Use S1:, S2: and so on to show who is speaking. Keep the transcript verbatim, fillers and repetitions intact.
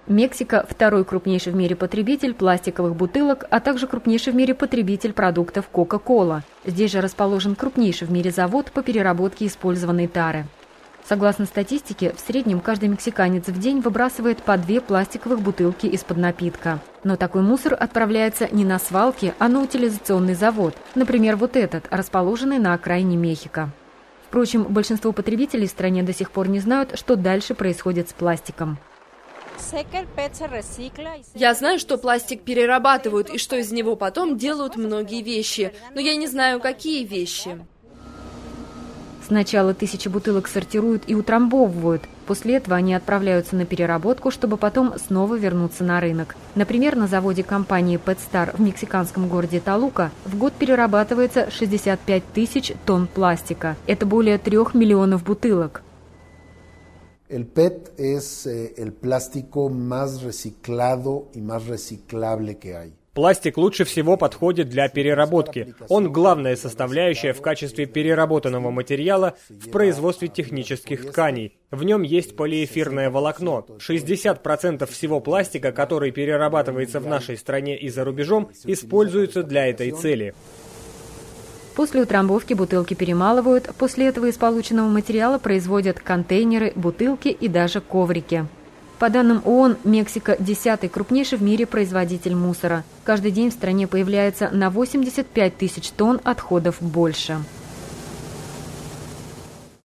S1: Мексика – второй крупнейший в мире потребитель пластиковых бутылок, а также крупнейший в мире потребитель продуктов Coca-Cola. Здесь же расположен крупнейший в мире завод по переработке использованной тары. Согласно статистике, в среднем каждый мексиканец в день выбрасывает по две пластиковых бутылки из-под напитка. Но такой мусор отправляется не на свалки, а на утилизационный завод. Например, вот этот, расположенный на окраине Мехико. Впрочем, большинство потребителей в стране до сих пор не знают, что дальше происходит с пластиком.
S2: Я знаю, что пластик перерабатывают и что из него потом делают многие вещи, но я не знаю, какие вещи.
S1: Сначала тысячи бутылок сортируют и утрамбовывают. После этого они отправляются на переработку, чтобы потом снова вернуться на рынок. Например, на заводе компании PetStar в мексиканском городе Толука в год перерабатывается шестьдесят пять тысяч тонн пластика. Это более трех миллионов бутылок.
S3: El P E T es el plástico más reciclado y más reciclable que hay.
S4: Пластик лучше всего подходит для переработки. Он главная составляющая в качестве переработанного материала в производстве технических тканей. В нем есть полиэфирное волокно. шестьдесят процентов всего пластика, который перерабатывается в нашей стране и за рубежом, используется для этой цели.
S1: После утрамбовки бутылки перемалывают, после этого из полученного материала производят контейнеры, бутылки и даже коврики. По данным ООН, Мексика – десятый крупнейший в мире производитель мусора. Каждый день в стране появляется на восемьдесят пять тысяч тонн отходов больше.